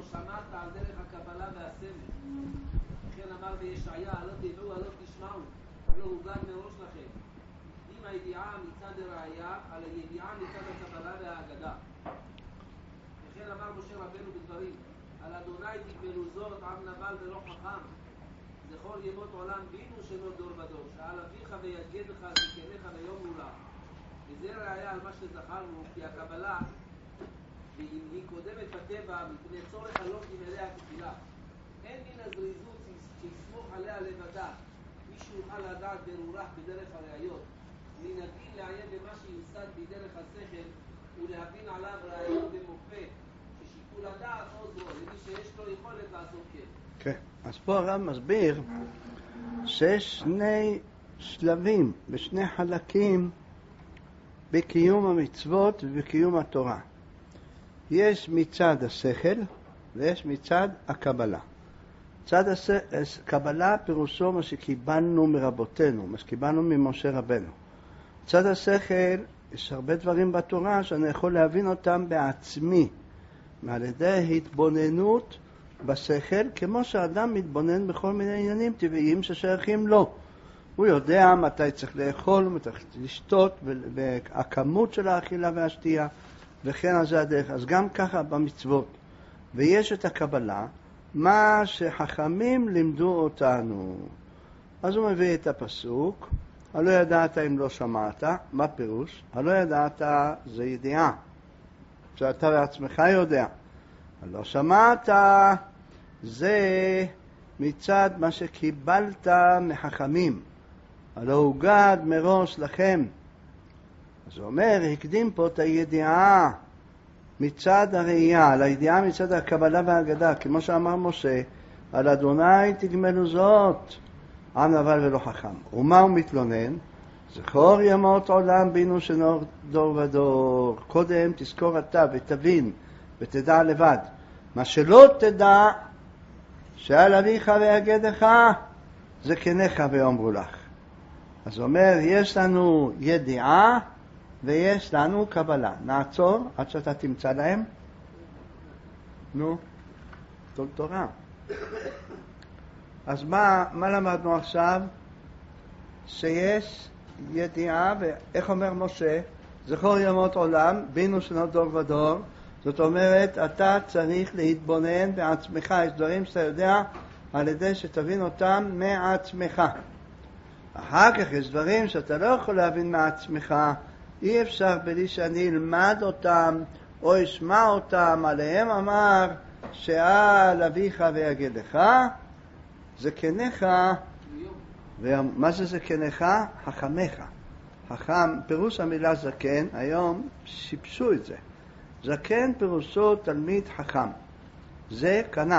שמעת על דרך הקבלה והסמל. לכן אמר בישעיה, לא תדעו, לא תשמעו, לא הוגן מראש לכם. אם הידיעה מצד הראייה, על הידיעה מצד הקבלה והאגדה. לכן אמר משה רבנו בדברים, על אדוני תגמלו זאת עם נבל ולא חכם. זכור ימות עולם בינו שלא דור ודור, שעל אביך ויגדך זקניך ויאמרו לך. וזה ראיה על מה שזכרנו, כי הקבלה היא קודמת בטבע מפני צורך הלא אליה תחילה. אין מן הזריזות שיסמוך עליה לבדה, מי שיוכל לדעת ברורח בדרך הראיות. מן הדין לעיין במה שיוסד בדרך השכל ולהבין עליו ראיות במופת, ששיקול הדעת עוזרו למי שיש לו יכולת לעשות כן. אז פה הרב מסביר שיש שני שלבים ושני חלקים בקיום המצוות ובקיום התורה. יש מצד השכל ויש מצד הקבלה. מצד הקבלה פירושו מה שקיבלנו מרבותינו, מה שקיבלנו ממשה רבנו. מצד השכל יש הרבה דברים בתורה שאני יכול להבין אותם בעצמי, על ידי התבוננות בשכל, כמו שאדם מתבונן בכל מיני עניינים טבעיים ששייכים לו. הוא יודע מתי צריך לאכול, מתי צריך לשתות, והכמות של האכילה והשתייה, וכן על זה הדרך. אז גם ככה במצוות. ויש את הקבלה, מה שחכמים לימדו אותנו. אז הוא מביא את הפסוק, הלא ידעת אם לא שמעת, מה פירוש? הלא ידעת זה ידיעה, שאתה בעצמך יודע. הלא שמעת זה מצד מה שקיבלת מחכמים. הלא הוגד מראש לכם. אז הוא אומר, הקדים פה את הידיעה מצד הראייה, על הידיעה מצד הקבלה והאגדה, כמו שאמר משה, על אדוני תגמלו זאת, עם נבל ולא חכם. ומה הוא מתלונן? זכור ימות עולם בינו שנור דור ודור. קודם תזכור אתה ותבין ותדע לבד. מה שלא תדע, שעל אביך ויגדך, זקניך ויאמרו לך. אז הוא אומר, יש לנו ידיעה ויש לנו קבלה. נעצור עד שאתה תמצא להם. נו, תורה. אז מה למדנו עכשיו? שיש ידיעה, ואיך אומר משה? זכור ימות עולם, בינו שנות דור ודור. זאת אומרת, אתה צריך להתבונן בעצמך. יש דברים שאתה יודע על ידי שתבין אותם מעצמך. אחר כך יש דברים שאתה לא יכול להבין מעצמך. אי אפשר בלי שאני אלמד אותם או אשמע אותם. עליהם אמר שעל אביך ויגדך זקניך. ומה זה זקניך? חכמיך. חכם, פירוש המילה זקן, היום שיפשו את זה. זקן פירושו תלמיד חכם. זה קנה.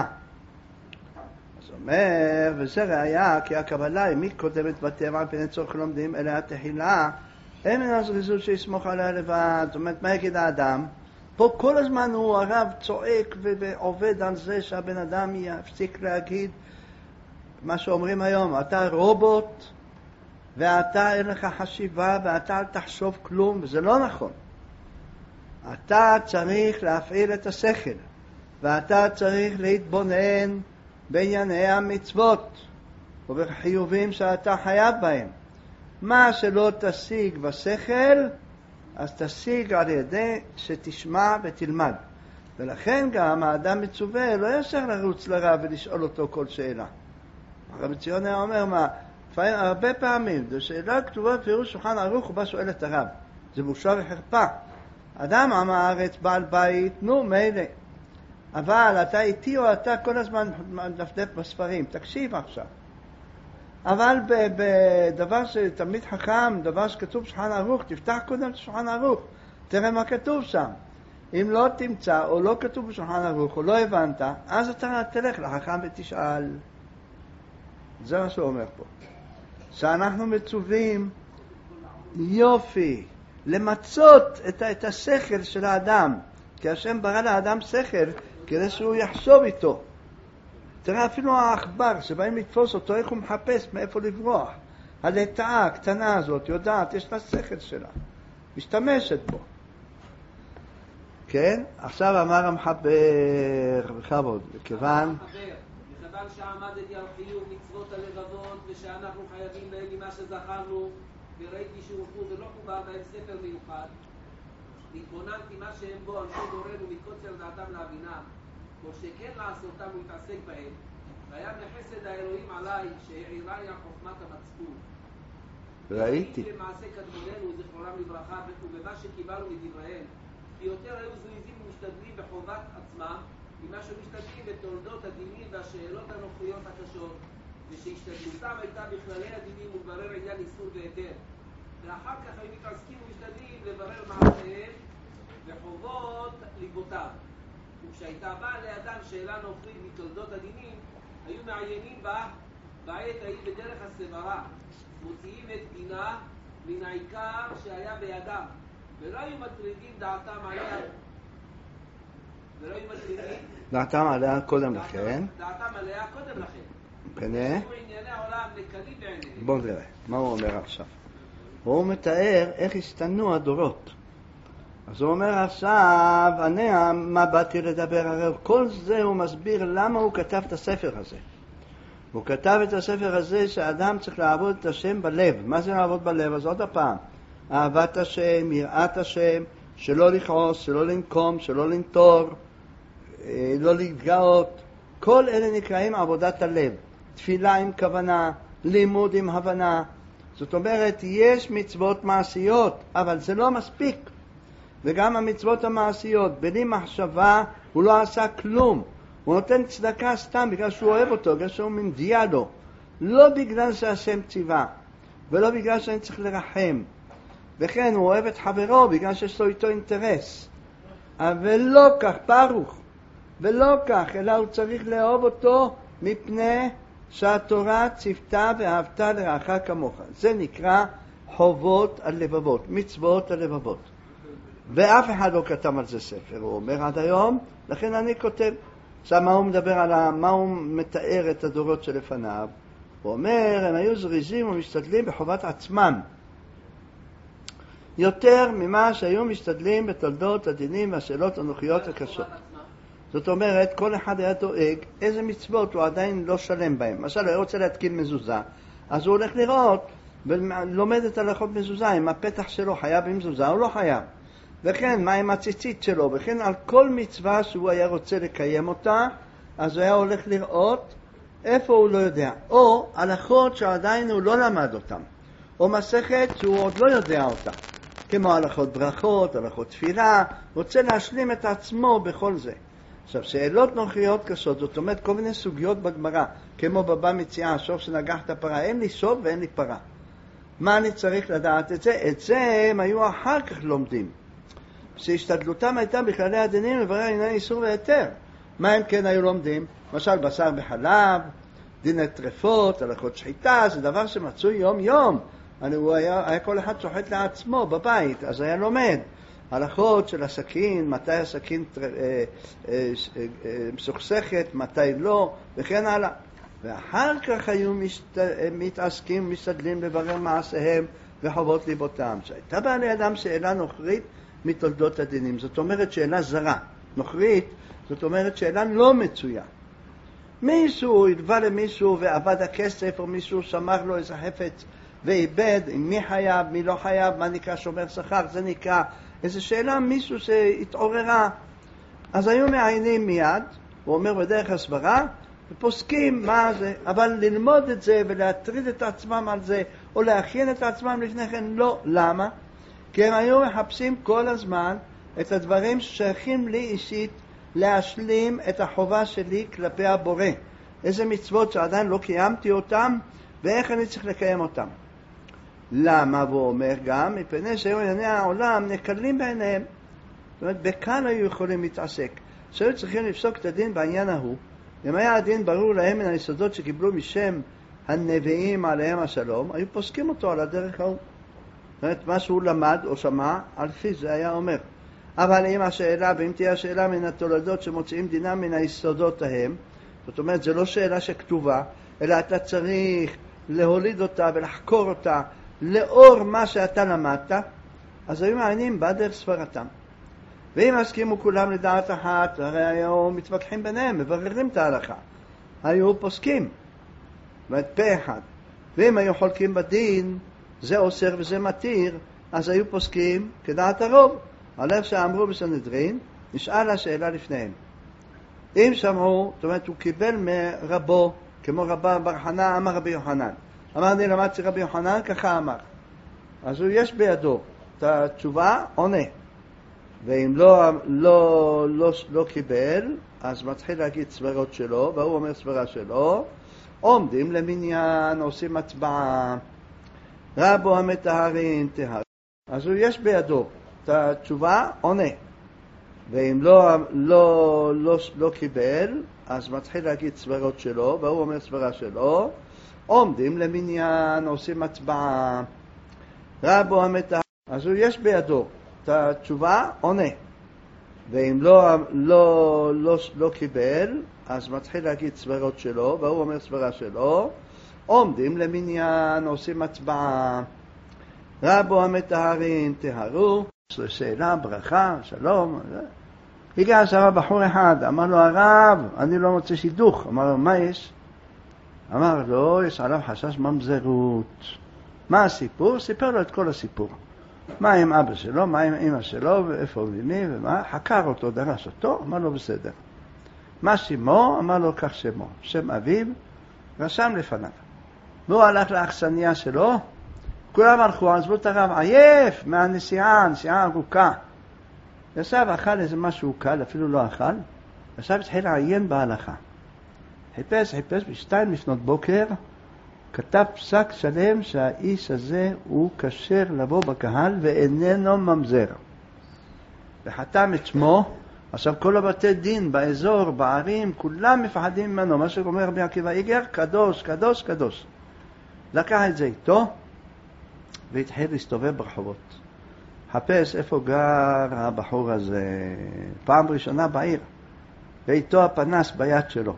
אז אומר, וזה ראיה, כי הקבלה היא מי קודמת בטבע, על פני צורך לומדים, אלא התחילה, אין מן הזריזות שיסמוך עליה לבד. זאת אומרת, מה יגיד האדם? פה כל הזמן הוא הרב צועק ועובד על זה שהבן אדם יפסיק להגיד מה שאומרים היום, אתה רובוט, ואתה אין לך חשיבה, ואתה אל תחשוב כלום, וזה לא נכון. אתה צריך להפעיל את השכל, ואתה צריך להתבונן בענייני המצוות, ובחיובים שאתה חייב בהם. מה שלא תשיג בשכל, אז תשיג על ידי שתשמע ותלמד. ולכן גם האדם מצווה לא ישר לרוץ לרב ולשאול אותו כל שאלה. הרב ציון היה אומר מה, הרבה פעמים, זו שאלה כתובה בפירוש שולחן ערוך, הוא בא שואל את הרב. זה בושה וחרפה. אדם עם הארץ, בעל בית, נו מילא. אבל אתה איתי או אתה כל הזמן מדפדף בספרים, תקשיב עכשיו. אבל בדבר שתמיד חכם, דבר שכתוב שולחן ערוך, תפתח קודם את שולחן ערוך, תראה מה כתוב שם. אם לא תמצא או לא כתוב בשולחן ערוך או לא הבנת, אז אתה תלך לחכם ותשאל. זה מה שהוא אומר פה. שאנחנו מצווים יופי, למצות את השכל של האדם. כי השם ברא לאדם שכל כדי שהוא יחשוב איתו. תראה אפילו האחבר שבאים לתפוס אותו, איך הוא מחפש מאיפה לברוח. הלטאה הקטנה הזאת יודעת, יש לה שכל שלה. משתמשת בו. כן? עכשיו אמר המחבר, בכבוד, מכיוון שעמדתי על חיוב מצוות הלבבות ושאנחנו חייבים להם ממה שזכרנו וראיתי שהורחו ולא חובר בהם ספר מיוחד, התבוננתי מה שהם בו אנשי דורנו מקוצר דעתם להבינם, או שכן לעשותם ולהתעסק בהם, והיה מחסד האלוהים עליי שהעירה לי על חוכמת המצפון. ראיתי למעשה קדמוננו זכרונם לברכה ובמה שקיבלנו מדבריהם, כי יותר היו זריזים ומשתדלים בחובת עצמם ממה שמשתדלים בתולדות הדינים והשאלות הנוחיות הקשות, ושהשתדלותם הייתה בכללי הדינים ולברר עניין איסור והיתר, ואחר כך היו מתעסקים ומשתדלים לברר מעשיהם וחובות ליבותיו. וכשהייתה באה לאדם שאלה נוכרית מתולדות הדינים, היו מעיינים בה בעת ההיא בדרך הסברה, מוציאים את דינה מן העיקר שהיה בידם, ולא היו מטרידים דעתם עליה. דעתם עליה קודם לכן. דעתם עליה קודם לכן. פנה. ענייני העולם נקלים בעיניהם. בואו נראה, מה הוא אומר עכשיו? הוא מתאר איך השתנו הדורות. אז הוא אומר עכשיו, אני מה באתי לדבר, הרי כל זה הוא מסביר למה הוא כתב את הספר הזה. הוא כתב את הספר הזה שהאדם צריך לעבוד את השם בלב. מה זה לעבוד בלב? אז עוד הפעם, אהבת השם, יראת השם, שלא לכעוס, שלא לנקום, שלא לנטור, לא להתגאות. כל אלה נקראים עבודת הלב. תפילה עם כוונה, לימוד עם הבנה. זאת אומרת, יש מצוות מעשיות, אבל זה לא מספיק. וגם המצוות המעשיות, בלי מחשבה, הוא לא עשה כלום. הוא נותן צדקה סתם בגלל שהוא אוהב אותו, בגלל שהוא מנדיע לו. לא בגלל שהשם ציווה, ולא בגלל שאני צריך לרחם. וכן הוא אוהב את חברו בגלל שיש לו איתו אינטרס. אבל לא כך, פרוך. ולא כך, אלא הוא צריך לאהוב אותו מפני שהתורה ציוותה ואהבת לרעך כמוך. זה נקרא חובות הלבבות, מצוות הלבבות. ואף אחד לא כתב על זה ספר, הוא אומר עד היום, לכן אני כותב. עכשיו מה הוא מדבר על מה הוא מתאר את הדורות שלפניו? הוא אומר, הם היו זריזים ומשתדלים בחובת עצמם. יותר ממה שהיו משתדלים בתולדות הדינים והשאלות הנוחיות הקשות. זאת אומרת, כל אחד היה דואג איזה מצוות הוא עדיין לא שלם בהם. למשל, הוא רוצה להתקין מזוזה, אז הוא הולך לראות ולומד את הלכות מזוזה, אם הפתח שלו חייב עם מזוזה או לא חייב. וכן, מה עם הציצית שלו, וכן על כל מצווה שהוא היה רוצה לקיים אותה, אז הוא היה הולך לראות איפה הוא לא יודע. או הלכות שעדיין הוא לא למד אותם, או מסכת שהוא עוד לא יודע אותה. כמו הלכות ברכות, הלכות תפילה, רוצה להשלים את עצמו בכל זה. עכשיו, שאלות נוחיות קשות, זאת אומרת כל מיני סוגיות בגמרא, כמו בבא מציאה, שוב שנגח את הפרה, אין לי שוב ואין לי פרה. מה אני צריך לדעת את זה? את זה הם היו אחר כך לומדים. שהשתדלותם הייתה בכללי הדינים לברר עניין איסור והיתר. מה הם כן היו לומדים? למשל בשר בחלב, דיני טרפות, הלכות שחיטה, זה דבר שמצוי יום יום. היה כל אחד שוחט לעצמו בבית, אז היה לומד. הלכות של הסכין, מתי הסכין מסוכסכת, מתי לא, וכן הלאה. ואחר כך היו מתעסקים, משתדלים לברר מעשיהם וחובות ליבותם. שהייתה באה לידם שאלה נוכרית מתולדות הדינים. זאת אומרת שאלה זרה. נוכרית, זאת אומרת שאלה לא מצויה. מישהו התבא למישהו ועבד הכסף, או מישהו שמר לו איזה חפץ ואיבד, מי חייב, מי לא חייב, מה נקרא שומר שכר, זה נקרא איזו שאלה, מישהו שהתעוררה. אז היו מעיינים מיד, הוא אומר בדרך הסברה, ופוסקים מה זה, אבל ללמוד את זה ולהטריד את עצמם על זה, או להכין את עצמם לפני כן, לא. למה? כי הם היו מחפשים כל הזמן את הדברים ששייכים לי אישית, להשלים את החובה שלי כלפי הבורא. איזה מצוות שעדיין לא קיימתי אותם, ואיך אני צריך לקיים אותם. למה? והוא אומר גם, מפני שהיו ענייני העולם נקלים בעיניהם. זאת אומרת, בכאן היו יכולים להתעסק. שהיו צריכים לפסוק את הדין בעניין ההוא. אם היה הדין ברור להם מן היסודות שקיבלו משם הנביאים עליהם השלום, היו פוסקים אותו על הדרך ההוא. זאת אומרת, מה שהוא למד או שמע, על פי זה היה אומר. אבל אם השאלה, ואם תהיה השאלה מן התולדות שמוצאים דינם מן היסודות ההם, זאת אומרת, זה לא שאלה שכתובה, אלא אתה צריך להוליד אותה ולחקור אותה לאור מה שאתה למדת, אז היו מעיינים בדרך סברתם. ואם הסכימו כולם לדעת אחת, הרי היו מתווכחים ביניהם, מבררים את ההלכה. היו פוסקים, פה אחד. ואם היו חולקים בדין, זה אוסר וזה מתיר, אז היו פוסקים כדעת הרוב. על איך שאמרו בסנהדרין, נשאל השאלה לפניהם. אם שמעו, זאת אומרת, הוא קיבל מרבו, כמו רבה בר חנא, אמר רבי יוחנן. אמר אני למדתי רבי יוחנן, ככה אמר. אז הוא יש בידו את התשובה, עונה. ואם לא קיבל, אז מתחיל להגיד סברות שלו, והוא אומר סברה שלו, עומדים למניין, עושים הצבעה, רבו המטהרין טהר. אז הוא יש בידו את התשובה, עונה. ואם לא קיבל, אז מתחיל להגיד סברות שלו, והוא אומר סברה שלו, עומדים למניין, עושים הצבעה, רבו המטהרין. אז הוא יש בידו את התשובה, עונה. ואם לא קיבל, אז מתחיל להגיד סברות שלו, והוא אומר סברה שלו, עומדים למניין, עושים הצבעה, רבו המטהרין טהרו. שאלה, ברכה, שלום. הגיע שם בחור אחד, אמר לו הרב, אני לא מוצא שידוך. אמר לו, מה יש? אמר לו, יש עליו חשש ממזרות. מה הסיפור? סיפר לו את כל הסיפור. מה עם אבא שלו, מה עם אמא שלו, ואיפה הוא ומי ומה. חקר אותו, דרש אותו, אמר לו בסדר. מה שמו? אמר לו כך שמו. שם אביו, רשם לפניו. והוא הלך לאכסניה שלו, כולם הלכו, עזבו את הרב, עייף מהנסיעה, נסיעה ארוכה. ישב, אכל איזה משהו קל, אפילו לא אכל. ישב, התחיל לעיין בהלכה. חיפש, בשתיים לפנות בוקר, כתב פסק שלם שהאיש הזה הוא כשר לבוא בקהל ואיננו ממזר. וחתם את שמו. עכשיו כל הבתי דין באזור, בערים, כולם מפחדים ממנו. מה שאומר רבי עקיבא איגר, קדוש, קדוש, קדוש. לקח את זה איתו והתחיל להסתובב ברחובות. חפש איפה גר הבחור הזה. פעם ראשונה בעיר. ואיתו הפנס ביד שלו.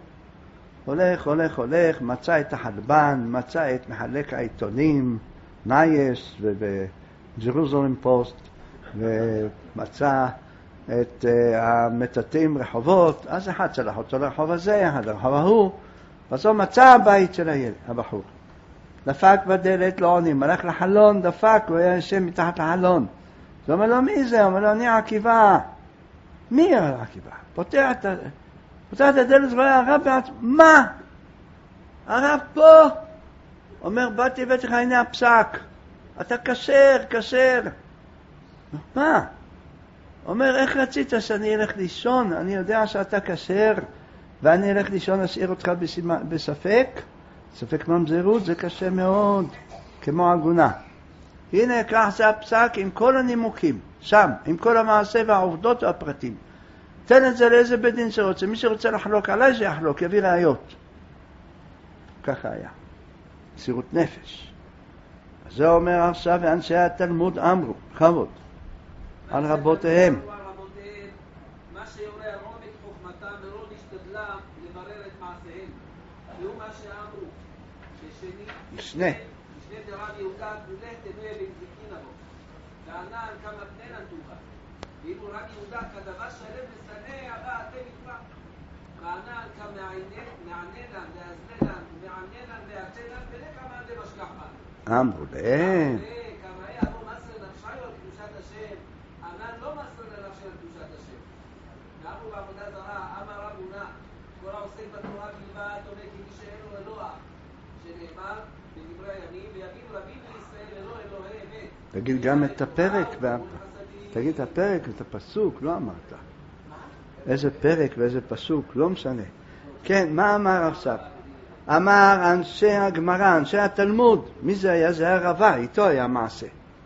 הולך, מצא את החלבן, מצא את מחלק העיתונים, נייס ובג'רוזלם פוסט, ומצא את המטאטאים רחובות. אז אחד שלח אותו לרחוב הזה, אחד לרחוב ההוא, בסוף מצא הבית של הילד, הבחור. דפק בדלת, לא עונים, הלך לחלון, דפק, הוא היה יושב מתחת לחלון. הוא אומר לו, מי זה? הוא אומר לו, אני עקיבא. מי עקיבא? פותח את הדלת ורואה הרב בעצמו, מה? הרב פה? אומר, באתי הבאתי לך, הנה הפסק. אתה כשר. מה? אומר, איך רצית שאני אלך לישון? אני יודע שאתה כשר, ואני אלך לישון, אשאיר אותך בספק. ספק ממזרות זה קשה מאוד, כמו עגונה. הנה, כך זה הפסק עם כל הנימוקים, שם, עם כל המעשה והעובדות והפרטים. תן את זה לאיזה בית דין שרוצה. מי שרוצה לחלוק עליי שיחלוק, יביא ראיות. ככה היה. מסירות נפש. אז זה אומר עכשיו, ואנשי התלמוד אמרו, חבוד, על רבותיהם. מה שיורה עומק חוכמתם ולא נשתדלה לברר את מעשיהם. והוא מה שאמרו, משנה דרב יהודה גדולה תנויה בנזיקין עבו. וענן כמה תנן טובה. ואילו רב יהודה כדבר שלם וסנה הבא אתם יתמה. וענן כמה מעננן להזלנן ומעננן להצנן ולכמה אתם משכח בה. אמרו להם. כמה היה לא מסר נפשי על קדושת השם. ענן לא מסר לנפשי על קדושת השם. ואמרו בעבודה זרה, אמר רב הונא, כל העוסק בתורה בלבד, עומד כמי שאין לו אלוה. שנאמר בדברי הימים, ויבינו רבים לישראל אלוה אלוהי אמת. תגיד גם את הפרק, תגיד את הפרק ואת הפסוק, לא אמרת. איזה פרק ואיזה פסוק, לא משנה. כן, מה אמר עכשיו? אמר אנשי הגמרא, אנשי התלמוד. מי זה היה? זה היה רבה, איתו היה מעשה.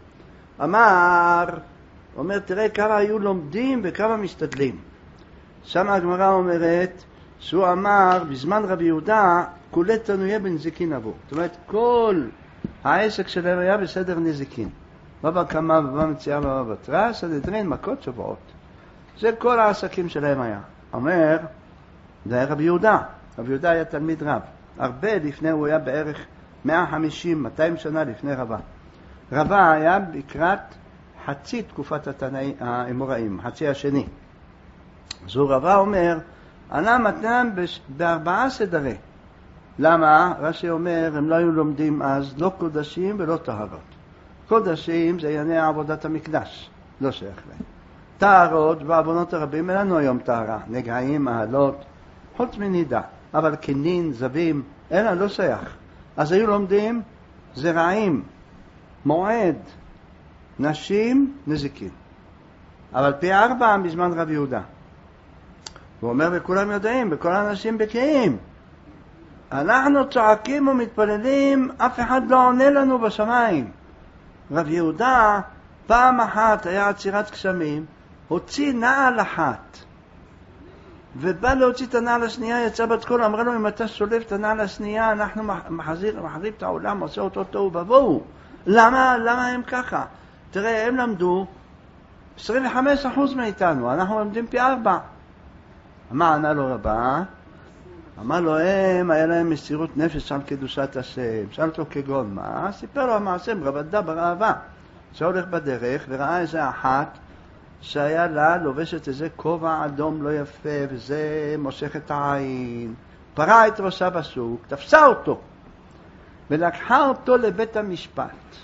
אומר, תראה כמה היו לומדים וכמה משתדלים. שם הגמרא אומרת, שהוא אמר, בזמן רבי יהודה, כולי תנויה בנזיקין עבור. זאת אומרת, כל העסק שלהם היה בסדר נזיקין. בבא קמא, בבא מציאה, בבא בתרא, סנהדרין, מכות, שבועות. זה כל העסקים שלהם היה. אומר, זה היה רבי יהודה. רבי יהודה היה תלמיד רב. הרבה לפני, הוא היה בערך 150-200 שנה לפני רבה. רבה היה בקרת חצי תקופת האמוראים, חצי השני. זו רבה אומר, ענה מתנם ב4 סדרי. למה? רש"י אומר, הם לא היו לומדים אז לא קודשים ולא טהרות. קודשים זה ענייני עבודת המקדש, לא שייך להם. טהרות בעוונות הרבים, אין לנו היום טהרה, נגעים, מעלות, חוץ מנידה. אבל כנין, זבים, אין, לא שייך. אז היו לומדים זרעים, מועד, נשים, נזיקין. אבל פי 4 בזמן רב יהודה. הוא אומר, וכולם יודעים, וכל האנשים בקיאים. אנחנו צועקים ומתפללים, אף אחד לא עונה לנו בשמיים. רב יהודה, פעם אחת היה עצירת גשמים, הוציא נעל אחת. ובא להוציא את הנעל השנייה, יצא בת קול, אמרה לו, אם אתה שולף את הנעל השנייה, אנחנו מחזיר את העולם, עושה אותו טוב ובואו. למה הם ככה? תראה, הם למדו 25% מאיתנו, אנחנו למדים פי 4. מה ענה לו רבה? אמר לו, היה להם מסירות נפש על קדושת השם. שאל אותו כגון מה? סיפר לו המעשה, רבדה ברעבה. שהולך בדרך וראה איזה אחת שהיה לה לובשת איזה כובע אדום לא יפה, וזה מושך את העין. פרע את ראשה בשוק, תפסה אותו ולקחה אותו לבית המשפט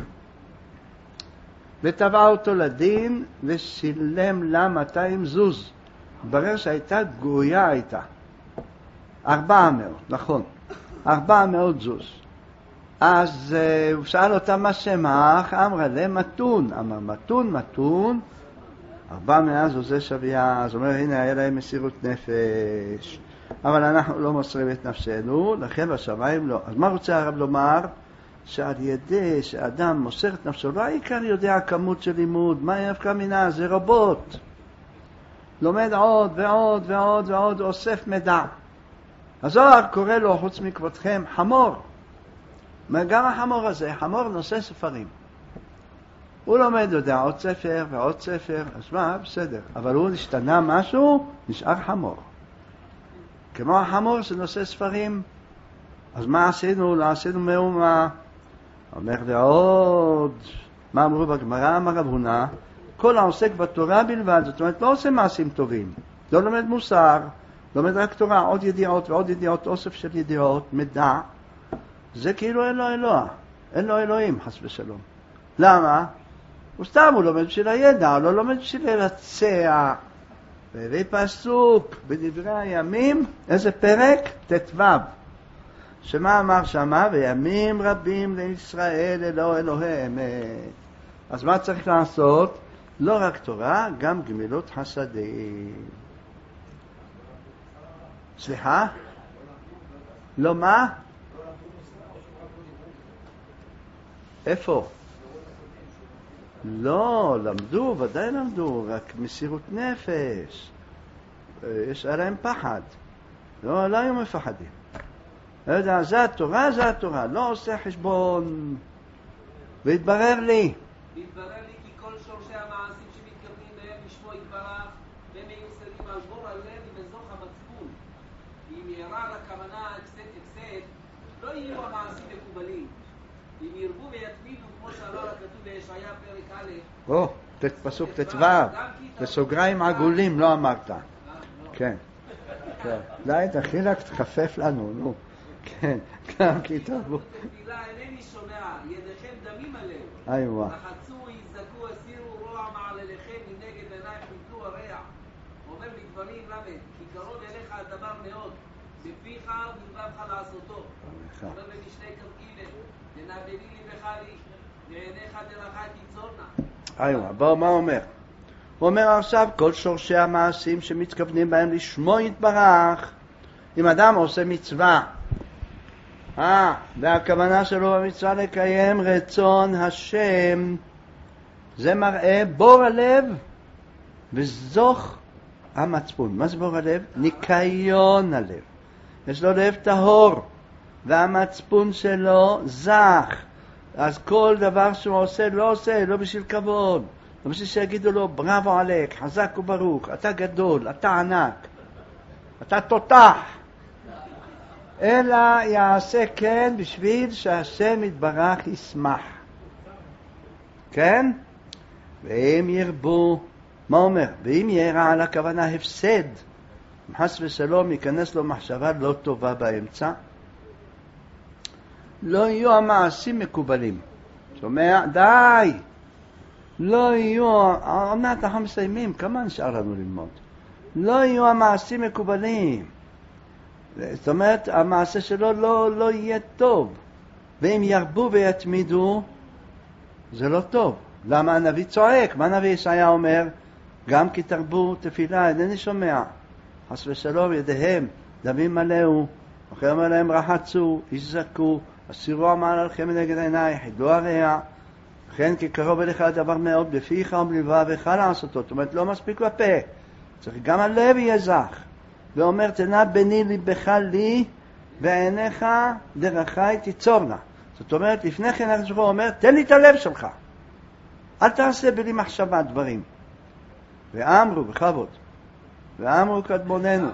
ותבעה אותו לדין ושילם לה 200 זוז. ברר שהייתה גויה הייתה 400, נכון, 400 זוז. אז הוא שאל אותה מה שמך, אמרה לה מתון. אמר מתון 400 זוזי שוויה. אז אומר, הנה היה להם מסירות נפש, אבל אנחנו לא מוסרים את נפשנו, לכן בשמיים לא. אז מה רוצה הרב לומר? שעל ידי שאדם מוסר את נפשו, לא העיקר יודע כמות של לימוד, מה יפקע מינה, זה רבות. לומד עוד ועוד ועוד ועוד, אוסף מידע. הזוהר קורא לו, חוץ מכבודכם, חמור. גם החמור הזה, חמור נושא ספרים. הוא לומד, יודע, עוד ספר ועוד ספר, אז מה? בסדר. אבל הוא השתנה משהו, נשאר חמור. כמו החמור שנושא ספרים, אז מה עשינו? לא עשינו מאומה. אומר לעוד, מה אמרו בגמרא? אמר רב הונא, כל העוסק בתורה בלבד, זאת אומרת, לא עושה מעשים טובים, לא לומד מוסר, לומד רק תורה, עוד ידיעות ועוד ידיעות, אוסף של ידיעות, מידע, זה כאילו אין לו אלוה, אין לו אלוהים, חס ושלום. למה? הוא סתם, הוא לומד בשביל הידע, לא לומד בשביל לרצע. והביא פסוק בדברי הימים, איזה פרק? ט"ו. שמה אמר שמה? וימים רבים לישראל אלוהי אמת. אז מה צריך לעשות? לא רק תורה, גם גמילות חסדים. סליחה? לא מה? איפה? לא, למדו, ודאי למדו, רק מסירות נפש. יש עליהם פחד. לא היו מפחדים. לא יודע, זה התורה, לא עושה חשבון. והתברר לי כי כל שורשי המעשים שמתכוונים להם לשמו יתברך והם מיוסדים על בור הלב ובזוך המצפון. אם יראה לכוונה הפסד, לא יהיו המעשים מקובלים. אם ירבו ויתמידו כמו שעלה לכתוב בישעיה פרק א', פסוק ט"ו, בסוגריים עגולים, לא אמרת. כן. די, תכין רק תחפף לנו, נו. כן, גם כי תרבו. תפילה אינני שומע, ידיכם דמים עליהם. איווה. לחצו, יזדקו, הסירו רוע מעלליכם מנגד עיניים חיפלו הרע. אומר בדברים למד, כי קרוב אליך הדבר מאוד, בפיך ובלבבך לעשותו. אומר במשלי כ"ג, תנבלי ליבך לי, ועיניך דרכי תצורנה. איווה, בואו, מה אומר? הוא אומר עכשיו, כל שורשי המעשים שמתכוונים בהם לשמו יתברך. אם אדם עושה מצווה, והכוונה שלו במצווה לקיים רצון השם, זה מראה בור הלב וזוך המצפון. מה זה בור הלב? ניקיון הלב. יש לו לב טהור והמצפון שלו זך. אז כל דבר שהוא עושה לא בשביל כבוד, לא בשביל שיגידו לו בראבו עליך, חזק וברוך, אתה גדול, אתה ענק, אתה תותח, אלא יעשה כן בשביל שהשם יתברך ישמח. כן? ואם ירבו, מה אומר? ואם יהיה רע על הכוונה הפסד, חס ושלום ייכנס לו מחשבה לא טובה באמצע, לא יהיו המעשים מקובלים. שומע? די! לא יהיו, עוד מעט אנחנו מסיימים, כמה נשאר לנו ללמוד? לא יהיו המעשים מקובלים. זאת אומרת, המעשה שלו לא יהיה טוב. ואם ירבו ויתמידו, זה לא טוב. למה הנביא צועק? מה הנביא ישעיה אומר? גם כי תרבו תפילה, אינני שומע. חס ושלום ידיהם, דמים מלאו, אחרי אומר להם רחצו, יזעקו, הסירו המעל עליכם מנגד עינייך, ידלו הרע. לכן כי קרוב אליך הדבר מאוד בפיך ובלבבך לעשותו. זאת אומרת, לא מספיק בפה. צריך גם הלב יהיה זך. ואומר, תנה בני ליבך לי, ועיניך דרכי תיצורנה. זאת אומרת, לפני כן הקדוש ברוך הוא אומר, תן לי את הלב שלך. אל תעשה בלי מחשבה דברים. ואמרו, בכבוד, ואמרו קדמוננו.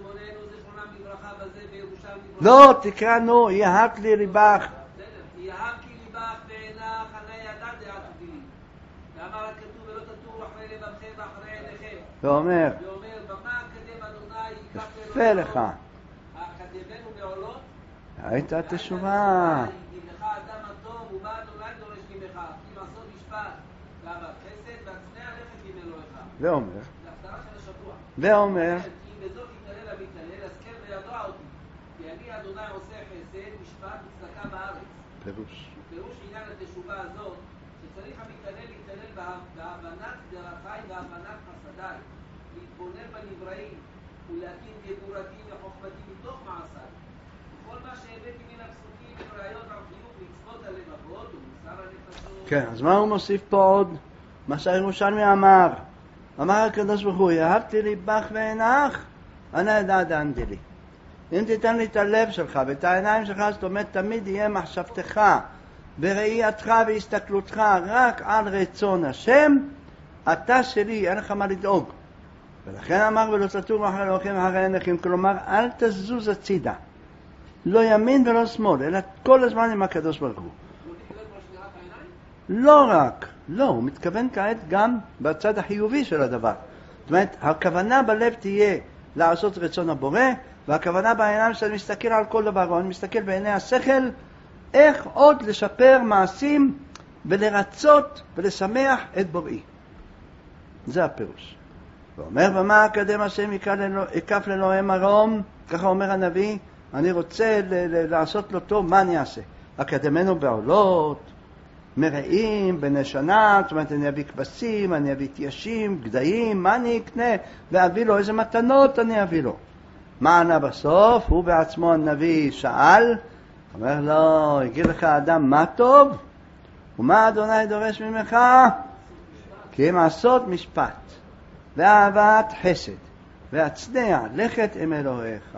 לא, תקרא נו, יהק לי ליבך. יהק לי ליבך בעינך, עלי ידע דעת תבילי. ואמר הכתוב, ולא תטורו אחרי לבבכם ואחרי עיניכם. ואומר, במה אקדם אדוני ייקח יפה לך. אקדמנו בעולות. הייתה תשובה. יגילך האדם הטוב, ומה אדוני דורש ממך, כי מעשות משפט, ואהבת חסד, והצנע לכת ימנו לך. ואומר, זה הפטרה של השבוע. ואומר, כי בזאת יתעלל המתעלל, אז כן וידוע אותי. כי אני אדוני עושה חסד, משפט וצדקה בארץ. פירוש. פירוש עניין התשובה הזאת, שצריך המתעלל להתעלל בהבנת דרכי והבנת חסדיי, להתבונן בנבראים ולהקים גבורתי וחוכמתי מתוך מעשיי. וכל מה שהבאתי מן הפסוקים הם ראיות על חיוב מצוות הלבבות ומוסר הנפשות. כן, אז מה הוא מוסיף פה עוד? מה שהירושלמי אמר. אמר הקדוש ברוך הוא, יהבתי ליבך ועינך, אני ידע דענתי לי. אם תיתן לי את הלב שלך ואת העיניים שלך, זאת אומרת, תמיד יהיה מחשבתך וראייתך והסתכלותך רק על רצון השם, אתה שלי, אין לך מה לדאוג. ולכן אמר ולא תטורו אחרי אלוהיכם אחרי עיניכם, כלומר, אל תזוז הצידה. לא ימין ולא שמאל, אלא כל הזמן עם הקדוש ברוך הוא. לא רק, לא, הוא מתכוון כעת גם בצד החיובי של הדבר. זאת אומרת, הכוונה בלב תהיה לעשות רצון הבורא, והכוונה בעיניים שאני מסתכל על כל דבר, ואני מסתכל בעיני השכל, איך עוד לשפר מעשים ולרצות ולשמח את בוראי. זה הפירוש. ואומר, ומה אקדם השם יקף לאלוהי מרום, ככה אומר הנביא, אני רוצה לעשות לו טוב, מה אני אעשה? אקדמנו בעולות, מרעים, בנשנה, זאת אומרת, אני אביא כבשים, אני אביא תיישים, גדיים, מה אני אקנה? ואביא לו איזה מתנות אני אביא לו. מה ענה בסוף? הוא בעצמו הנביא שאל, אומר לו, יגיד לך אדם מה טוב? ומה אדוני דורש ממך? כי מעשות משפט, ואהבת חסד, והצנע לכת עם אלוהיך.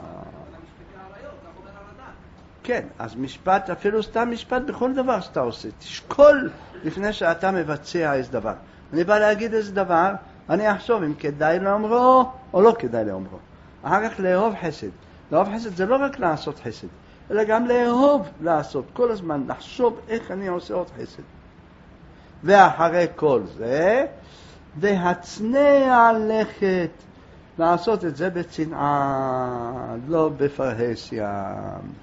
כן, אז משפט, אפילו סתם משפט בכל דבר שאתה עושה. תשקול לפני שאתה מבצע איזה דבר. אני בא להגיד איזה דבר, אני אחשוב אם כדאי לאומרו או לא כדאי לאומרו. אחר כך לאהוב חסד. לאהוב חסד זה לא רק לעשות חסד, אלא גם לאהוב לעשות. כל הזמן לחשוב איך אני עושה עוד חסד. ואחרי כל זה, והצנע לכת. לעשות את זה בצנעה, לא בפרהסיה.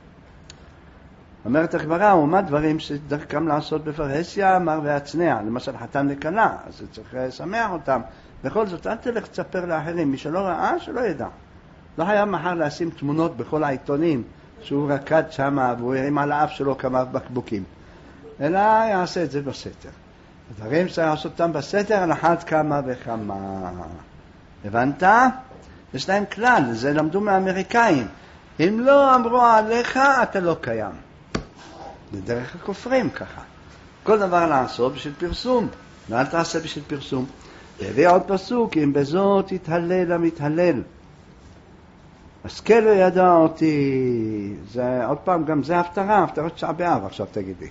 אומרת הגמרא, ומה דברים שצריך גם לעשות בפרהסיה, אמר והצנע, למשל חתן לכלה, אז צריך לשמח אותם. בכל זאת, אל תלך תספר לאחרים, מי שלא ראה, שלא ידע. לא היה מחר לשים תמונות בכל העיתונים, שהוא רקד שם, והוא ירים על האף שלו כמה בקבוקים. אלא יעשה את זה בסתר. הדברים שצריך לעשות אותם בסתר, על אחת כמה וכמה. הבנת? יש להם כלל, זה למדו מהאמריקאים. אם לא אמרו עליך, אתה לא קיים. זה דרך הכופרים ככה. כל דבר לעשות בשביל פרסום, ואל תעשה בשביל פרסום. והביא עוד פסוק, אם בזאת יתהלל המתהלל. השכל לא ידע אותי. זה, עוד פעם, גם זה הפטרה, הפטרות תשעה באב, עכשיו תגידי.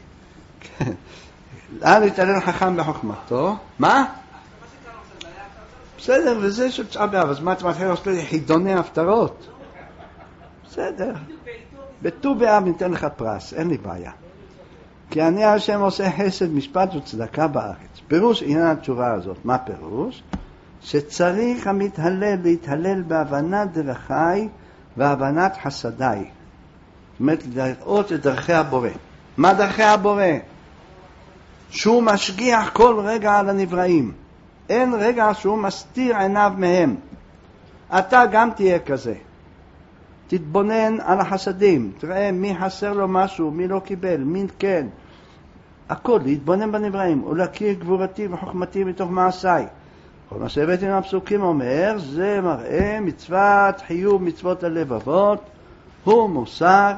לאן יתהלל חכם בחוכמתו? מה? בסדר, וזה של תשעה באב, אז מה אתה מתחיל לעשות לי חידוני הפטרות? בסדר. בט"ו באב ניתן לך פרס, אין לי בעיה. כי אני השם עושה חסד, משפט וצדקה בארץ. פירוש עניין התשובה הזאת, מה פירוש? שצריך המתהלל להתהלל בהבנת דרכי והבנת חסדיי. זאת אומרת, לראות את דרכי הבורא. מה דרכי הבורא? שהוא משגיח כל רגע על הנבראים. אין רגע שהוא מסתיר עיניו מהם. אתה גם תהיה כזה. תתבונן על החסדים, תראה מי חסר לו משהו, מי לא קיבל, מי כן. הכל, להתבונן בנבראים, ולהכיר גבורתי וחוכמתי מתוך מעשיי. כל מה שהבאתי מהפסוקים אומר, זה מראה מצוות חיוב מצוות הלבבות, הוא מוסר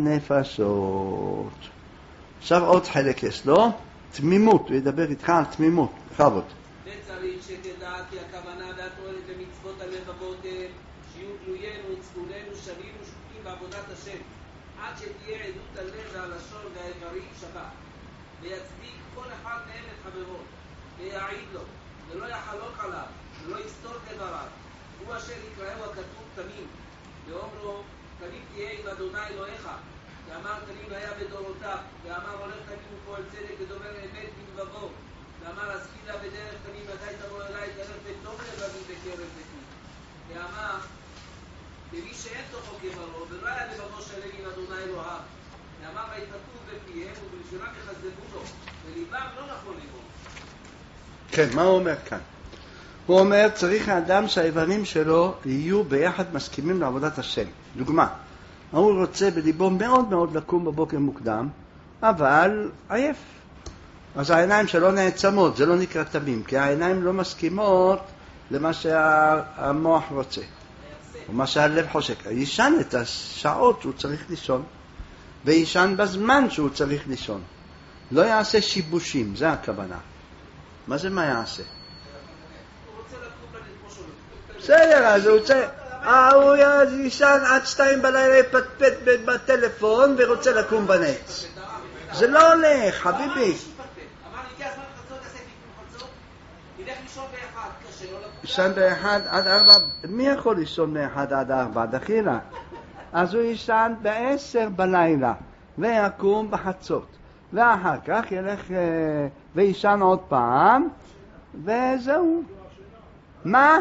הנפשות. עכשיו עוד חלק יש לו, תמימות, הוא ידבר איתך על תמימות, בכבוד. וצריך שתדע כי הכוונה והתועלת במצוות הלבבות הם שיהיו גלויינו וצפוננו שווים ושותקים בעבודת השם, עד שתהיה עדות הלב והלשון והאיברים שווה, ויצדיק כל אחד מהם את חברו, ויעיד לו, ולא יחלוק עליו, ולא יסתור דבריו. הוא אשר יקראהו הכתוב תמים, ואומרו תמים תהיה עם אדוני אלוהיך, ואמר תמים היה בדורותיו, ואמר הולך תמים ופועל צדק ודובר אמת בלבבו, ואמר השכילה בדרך תמים מתי תבוא אליי דרך וטוב לבבי בקרב ביתי. ואמר במי שאין תוכו כברו ולא היה לבבו שלם עם אדוני אלוהיו, ואמר ויפתו בפיהם ובלשונם יחזבו לו וליבם לא נכון ליבו. כן, מה הוא אומר כאן? הוא אומר צריך האדם שהאיברים שלו יהיו ביחד מסכימים לעבודת השם. דוגמה, הוא רוצה בליבו מאוד מאוד לקום בבוקר מוקדם, אבל עייף. אז העיניים שלו נעצמות, זה לא נקרא תמים, כי העיניים לא מסכימות למה שהמוח רוצה, או מה שהלב חושק. ישן את השעות שהוא צריך לישון, וישן בזמן שהוא צריך לישון. לא יעשה שיבושים, זה הכוונה. מה זה מה יעשה? הוא רוצה לקום בנית כמו בסדר, אז הוא רוצה... הוא ישן עד 2 בלילה יפטפט בטלפון ורוצה לקום בנץ. זה לא הולך, חביבי. אמר לי, הגיע הזמן חצות, יעשה תיקון חצות, ילך לישון באחד, קשה לא לקום. ישן ב1 עד 4, מי יכול לישון מ1 עד 4? דחילה. אז הוא ישן ב10 בלילה, ויקום בחצות. ואחר כך ילך וישן עוד פעם, וזהו. מה?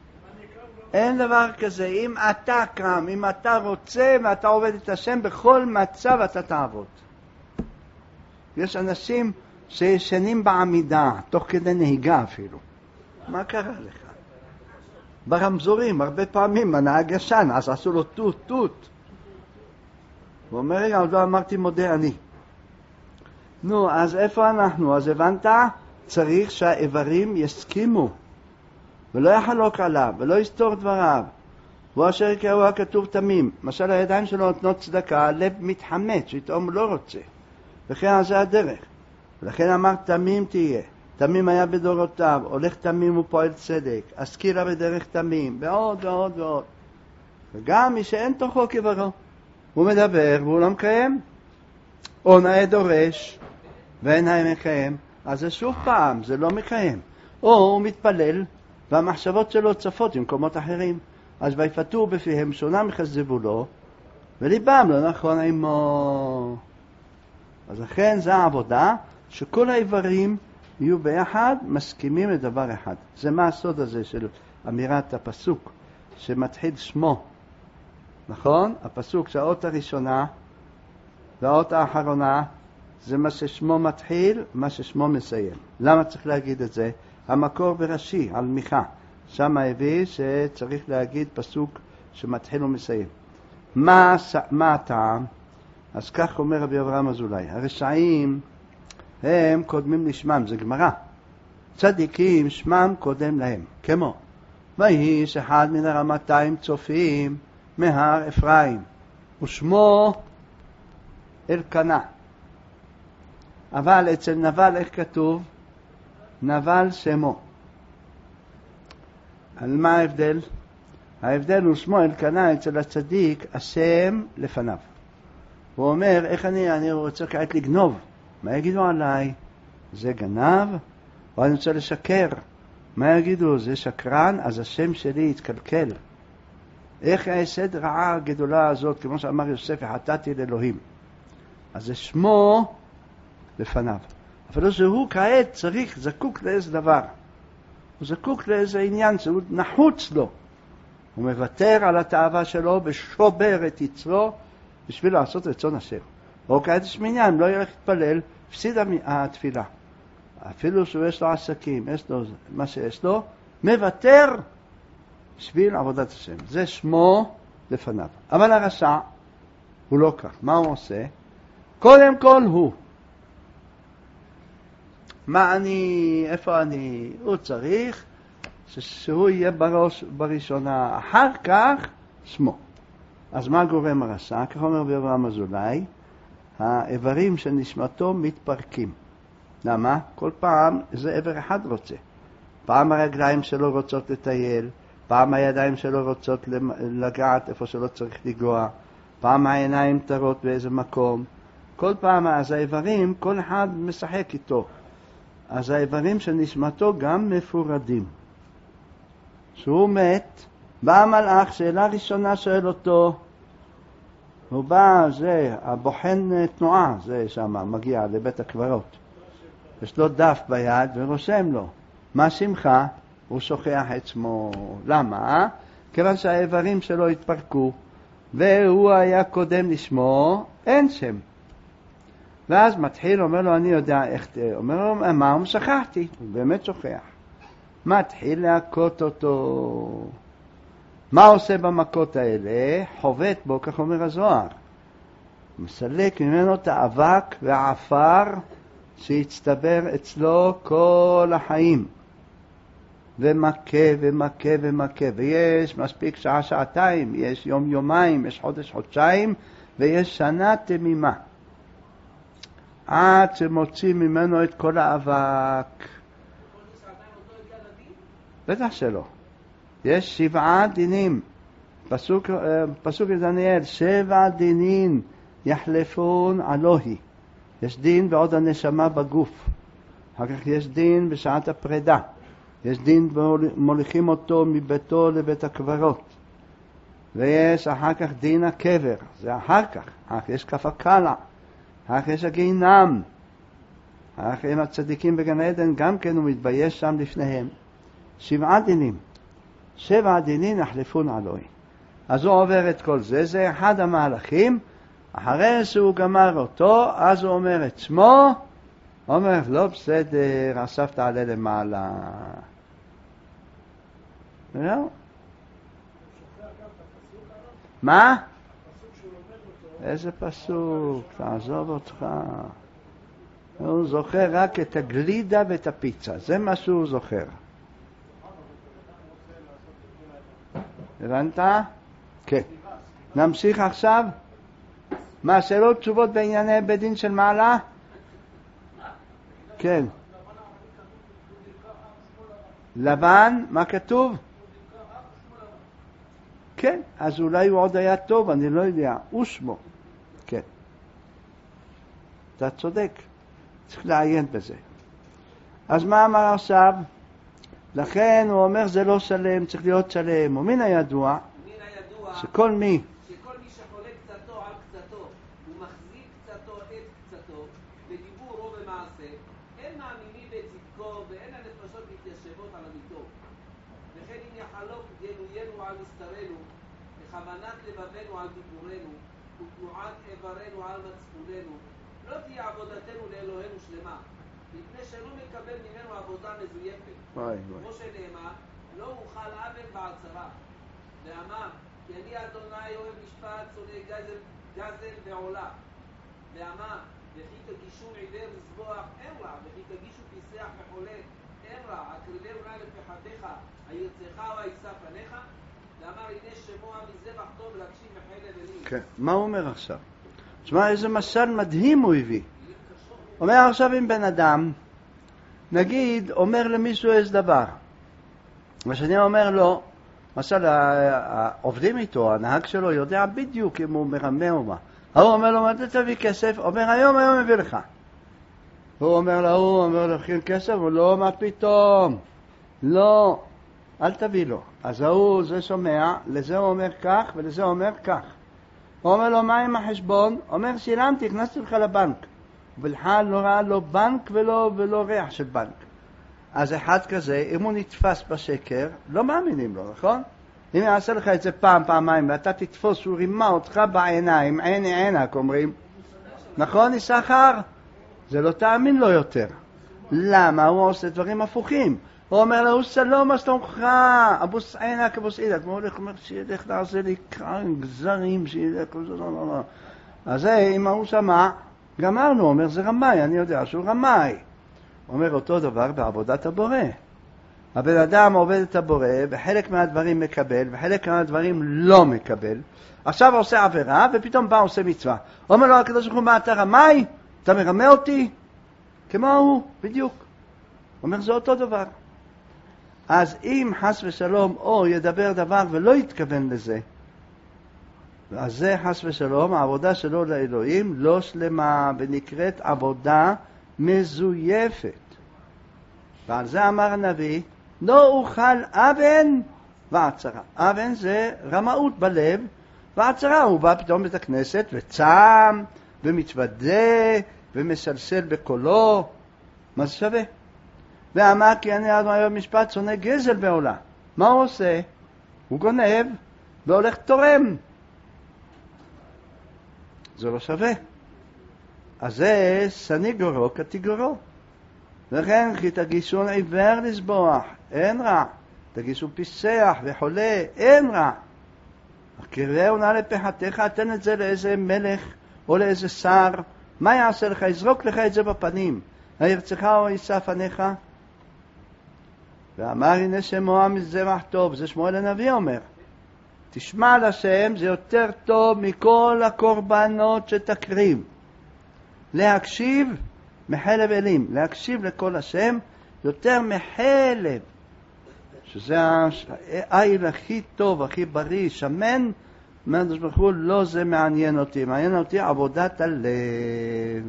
אין דבר כזה. אם אתה קם, אם אתה רוצה ואתה עובד את השם, בכל מצב אתה תעבוד. יש אנשים שישנים בעמידה, תוך כדי נהיגה אפילו. מה קרה לך? ברמזורים, הרבה פעמים הנהג ישן, אז עשו לו טוט, טוט. הוא אומר, רגע, עוד לא אמרתי מודה אני. נו, אז איפה אנחנו? אז הבנת? צריך שהאיברים יסכימו, ולא יחלוק עליו, ולא יסתור דבריו. הוא אשר יקראו הכתוב תמים. משל הידיים שלו נותנות צדקה, הלב מתחמץ, שפתאום לא רוצה. וכן זה הדרך. ולכן אמר תמים תהיה. תמים היה בדורותיו, הולך תמים ופועל צדק, השכילה בדרך תמים, ועוד ועוד ועוד. וגם מי שאין תוכו כברו, הוא מדבר והוא לא מקיים. או נאה דורש ואין נאה מקיים, אז זה שוב פעם, זה לא מקיים. או הוא מתפלל והמחשבות שלו צפות במקומות אחרים, אז ויפתו בפיהם שונם יחזבו לו, וליבם לא נכון עמו. אז לכן זה העבודה, שכל האיברים יהיו ביחד, מסכימים לדבר אחד. זה מה הסוד הזה של אמירת הפסוק, שמתחיל שמו. נכון? הפסוק שהאות הראשונה והאות האחרונה, זה מה ששמו מתחיל, מה ששמו מסיים. למה צריך להגיד את זה? המקור ברש"י, על מיכה. שם הביא שצריך להגיד פסוק שמתחיל ומסיים. מה הטעם? אז כך אומר רבי אברהם אזולאי. הרשעים הם קודמים לשמם, זה גמרא. צדיקים שמם קודם להם. כמו ויהי אחד מן 200 צופים מהר אפרים, ושמו אלקנה. אבל אצל נבל איך כתוב? נבל שמו. על מה ההבדל? ההבדל הוא שמו אלקנה, אצל הצדיק השם לפניו. הוא אומר, איך אני רוצה כעת לגנוב? מה יגידו עליי? זה גנב? או אני רוצה לשקר? מה יגידו? זה שקרן? אז השם שלי יתקלקל. איך היסד רעה הגדולה הזאת, כמו שאמר יוסף, חטאתי לאלוהים. אז זה שמו לפניו. אפילו שהוא כעת זקוק לאיזה דבר. הוא זקוק לאיזה עניין, שהוא נחוץ לו. הוא מוותר על התאווה שלו ושובר את יצרו בשביל לעשות רצון השם. או כעת יש מניין, לא ילך להתפלל, הפסיד התפילה. אפילו שיש לו עסקים, יש לו מה שיש לו, מוותר בשביל עבודת השם. זה שמו לפניו. אבל הרשע הוא לא כך. מה הוא עושה? קודם כל הוא. איפה אני? הוא צריך שהוא יהיה בראשונה, אחר כך שמו. אז מה גורם הרשע? כך אומר באברהם אזולאי, האיברים של נשמתו מתפרקים. למה? כל פעם זה עבר אחד רוצה. פעם הרגליים שלו רוצות לטייל, פעם הידיים שלו רוצות לגעת איפה שלא צריך לגוע, פעם העיניים תרות באיזה מקום. כל פעם, אז האיברים, כל אחד משחק איתו. אז האיברים של נשמתו גם מפורדים. שהוא מת, בא המלאך, שאלה ראשונה שואל אותו, הוא בא, זה, הבוחן תנועה, זה שם, מגיע לבית הקברות. יש לו דף ביד ורושם לו, מה שמך? הוא שוכח את שמו. למה? כיוון שהאיברים שלו התפרקו, והוא היה קודם לשמו, אין שם. ואז מתחיל, אומר לו, אני יודע איך, אומר לו, מה? הוא שכחתי, הוא באמת שוכח. מתחיל להכות אותו. מה עושה במכות האלה? חובט בו, כך אומר הזוהר. מסלק ממנו את האבק והעפר שהצטבר אצלו כל החיים. ומכה ומכה ומכה. ויש מספיק שעה, שעתיים, יש יום, יומיים, יש חודש, חודשיים, ויש שנה תמימה. עד שמוציא ממנו את כל האבק. בטח שלא. יש 7 דינים. פסוק דניאל, 7 דינים יחלפון אלוהי. יש דין בעוד הנשמה בגוף. אחר כך יש דין בשעת הפרידה. יש דין מוליכים אותו מביתו לבית הקברות. ויש אחר כך דין הקבר. זה אחר כך. אחר כך יש כף הקלה. אחר כך יש הגיהינום. אחר כך עם הצדיקים בגן עדן גם כן הוא מתבייש שם לפניהם. 7 דינים. 7 דינים יחלפון אלוהי. אז הוא עובר את כל זה. זה אחד המהלכים. אחרי שהוא גמר אותו, אז הוא אומר את שמו. אומר, לא בסדר, עכשיו תעלה למעלה. לא? מה? איזה פסוק? תעזוב אותך. הוא זוכר רק את הגלידה ואת הפיצה. זה מה שהוא זוכר. הבנת? כן. נמשיך עכשיו? מה, שאלות תשובות בענייני בית דין של מעלה? כן. לבן, מה כתוב? כן, אז אולי הוא עוד היה טוב, אני לא יודע. הוא שמו. כן. אתה צודק. צריך לעיין בזה. אז מה אמר עכשיו? לכן הוא אומר זה לא שלם, צריך להיות שלם. ומן הידוע שכל מי שחולה קצתו על קצתו ומחזיק קצתו את קצתו בדיבור או במעשה, אין מאמינים בצדקו ואין הנפשות מתיישבות על אמיתו. וכן אם יחלוק גלוינו על מסתרנו וכוונת לבבנו על דיבורנו ותנועת איברנו על מצפוננו, לא תהיה עבודתנו לאלוהינו שלמה, מפני שלא מקבל ממנו עבודה מזויפת. כמו שנאמר, לא אוכל עוול בעצרה. ואמר, כי אני אדוני אוהב משפט, שונא גזל ועולה. ואמר, וכי תגישו עיוור מזבוח, אין רע, וכי תגישו פיסח וחולה, אין רע, הקריבר אולי לפחדיך, הירצך או הישא פניך. ואמר, הנה שמוע מזבח טוב להקשיב מחלב אלים. כן, מה הוא אומר עכשיו? תשמע, איזה משל מדהים הוא הביא. אומר עכשיו עם בן אדם, נגיד, אומר למישהו איזה דבר. והשני אומר לו, משל העובדים איתו, הנהג שלו יודע בדיוק אם הוא מרמה או מה. הוא אומר לו, מה אתה תביא כסף? אומר, היום מביא לך. הוא אומר לו, הכין כסף? הוא לא, מה פתאום? לא, אל תביא לו. אז הוא, זה שומע, לזה הוא אומר כך ולזה הוא אומר כך. הוא אומר לו, מה עם החשבון? אומר, שילמתי, הכנסתי לך לבנק. בכלל לא ראה לא בנק ולא ריח של בנק. אז אחד כזה, אם הוא נתפס בשקר, לא מאמינים לו, נכון? אם יעשה לך את זה פעם, פעמיים, ואתה תתפוס שהוא רימה אותך בעיניים, עיני עינק, אומרים, נכון, יששכר? זה לא תאמין לו יותר. למה? הוא עושה דברים הפוכים. הוא אומר לו, שלום, מה שלומך? אבוס עינק, אבוס עינק. הוא אומר, שילך לעשה לי גזרים, שילך, לא. אז אם הוא שמע, גמרנו, הוא אומר, זה רמאי, אני יודע שהוא רמאי. הוא אומר, אותו דבר בעבודת הבורא. הבן אדם עובד את הבורא, וחלק מהדברים מקבל, וחלק מהדברים לא מקבל. עכשיו עושה עבירה, ופתאום בא עושה מצווה. הוא אומר לו, הקדוש ברוך הוא, מה אתה רמאי? אתה מרמה אותי? כמו הוא, בדיוק. הוא אומר, זה אותו דבר. אז אם חס ושלום, או ידבר דבר ולא יתכוון לזה, אז זה חס ושלום, העבודה שלו לאלוהים לא שלמה, ונקראת עבודה מזויפת. ועל זה אמר הנביא, לא אוכל אבן ועצרה. אבן זה רמאות בלב, ועצרה הוא בא פתאום בית הכנסת וצם ומתוודה ומסלסל בקולו. מה זה שווה? ואמר כי אני עד מהיום משפט שונא גזל בעולה. מה הוא עושה? הוא גונב והולך תורם. זה לא שווה. אז זה סניגורו כתיגורו. וכן כי תגישון עיוור לסבוח, אין רע. תגישו פיסח וחולה, אין רע. קראו נא לפחתך, תן את זה לאיזה מלך או לאיזה שר. מה יעשה לך? יזרוק לך את זה בפנים. הירצך או יישא פניך? ואמר הנה שמוע מזרח טוב. זה שמואל הנביא אומר. תשמע לשם, זה יותר טוב מכל הקורבנות שתקריב. להקשיב מחלב אלים. להקשיב לכל השם יותר מחלב. שזה העיל הכי טוב, הכי בריא, שמן. מהקדוש ברוך הוא, לא זה מעניין אותי. מעניין אותי עבודת הלב.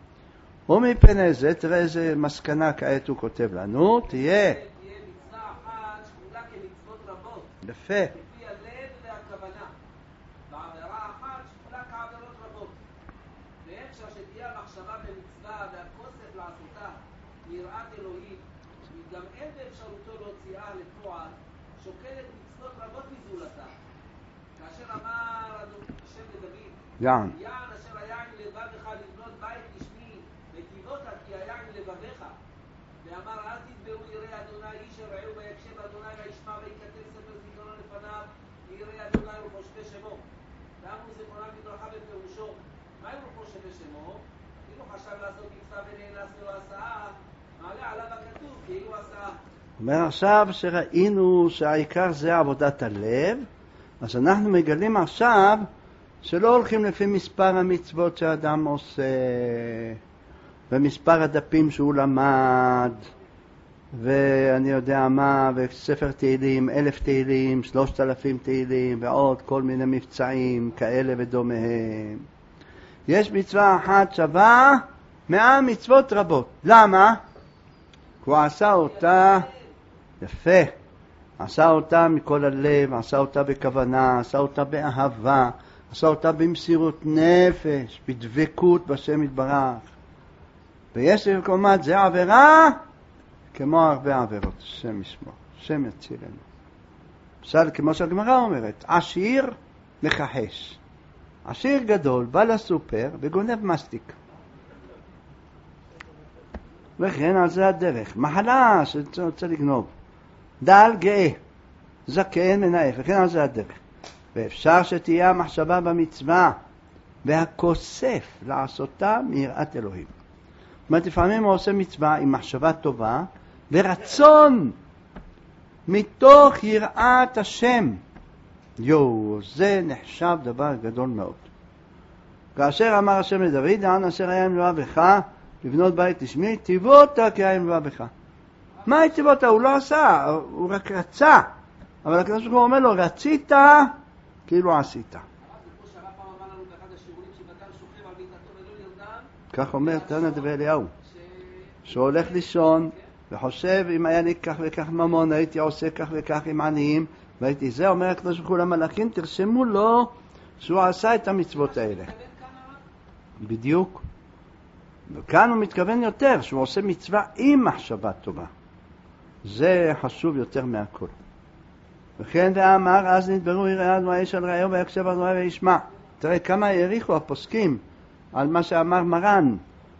ומפני זה, תראה איזה מסקנה כעת הוא כותב לנו. תהיה מצווה אחת שקולה כמצוות רבות. יפה. לפי הלב והכוונה. בעבירה אחת שקולה כעבירות רבות. ואפשר שתהיה המחשבה במצווה והכוסף לעשותה מיראת אלוהים, גם אין באפשרותו להוציאה לפועל, שוקלת מצוות רבות מזולתה. כאשר אמר השם לדוד, יען אשר היין לבבך לבנות בית לשמי, וקיבות כי היין לבבך. ואמר אל תתבעו יראי אדוני איש ירעהו ויקשב אדוני וישמע ויקטל ספר זיכרונו לפניו יראי אדוני וחושבי שמו. ואמרו זיכרונם בדרכה בפירושו. מה אם הוא חושב בשמו? כאילו חשב לעשות מצווה ונאנס ולא עשה, מעלה עליו הכתוב כאילו עשה. אומר עכשיו שראינו שהעיקר זה עבודת הלב, אז אנחנו מגלים עכשיו שלא הולכים לפי מספר המצוות שהאדם עושה ומספר הדפים שהוא למד ואני יודע מה, וספר תהילים, 1,000 תהילים, 3,000 תהילים ועוד כל מיני מבצעים כאלה ודומיהם. יש מצווה אחת שווה 100 מצוות רבות. למה? הוא עשה אותה יפה, עשה אותה מכל הלב, עשה אותה בכוונה, עשה אותה באהבה, עשה אותה במסירות נפש, בדבקות בשם יתברך. ויש מקומות זה עבירה כמו הרבה עבירות, השם ישמור, השם יצילנו. בסדר, כמו שהגמרא אומרת, עשיר מכחש. עשיר גדול בא לסופר וגונב מסטיק. וכן על זה הדרך. מחלה שרוצה לגנוב. דל גאה, זקן מנאף, וכן על זה הדרך. ואפשר שתהיה המחשבה במצווה והכוסף לעשותה מיראת אלוהים. זאת אומרת, לפעמים הוא עושה מצווה עם מחשבה טובה ורצון מתוך יראת השם. זה נחשב דבר גדול מאוד. כאשר אמר השם לדוד, יען אשר היה עם לבבך לבנות בית לשמי, תיבותה כי היה עם לבבך. מה היא תיבותה? הוא לא עשה, הוא רק רצה. אבל הקדוש ברוך הוא אומר לו, רצית כאילו עשית. כך אומר תנא דבי אליהו, שהולך לישון וחושב אם היה לי כך וכך ממון, הייתי עושה כך וכך עם עניים, והייתי זה, אומר הקדוש ברוך הוא למלאכים, תרשמו לו שהוא עשה את המצוות האלה. בדיוק. כאן הוא מתכוון יותר, שהוא עושה מצווה עם מחשבה טובה. זה חשוב יותר מהכל. וכן ואמר, אז נדברו יראה אדוני האיש על רעהו ויקשב אדוני וישמע. תראה כמה העריכו הפוסקים על מה שאמר מרן,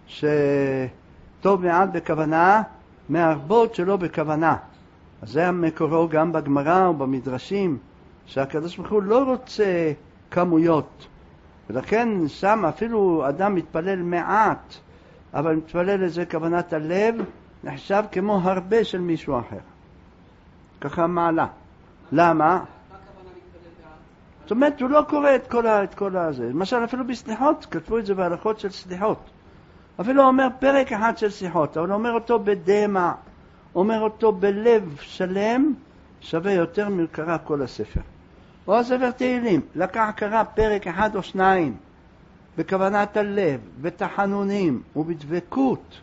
שטוב מעט בכוונה, מהרבות שלא בכוונה. אז זה המקורו גם בגמרא ובמדרשים, שהקדוש ברוך הוא לא רוצה כמויות. ולכן שם אפילו אדם מתפלל מעט, אבל מתפלל לזה כוונת הלב, נחשב כמו הרבה של מישהו אחר. ככה מעלה. למה? זאת אומרת, הוא לא קורא את כל הזה. למשל, אפילו בסליחות, כתבו את זה בהלכות של סליחות. אפילו אומר פרק אחד של סליחות, אבל אומר אותו בדמע, אומר אותו בלב שלם, שווה יותר מקרא כל הספר. או הספר תהילים, לקח קרא פרק אחד או שניים, בכוונת הלב, בתחנונים ובדבקות.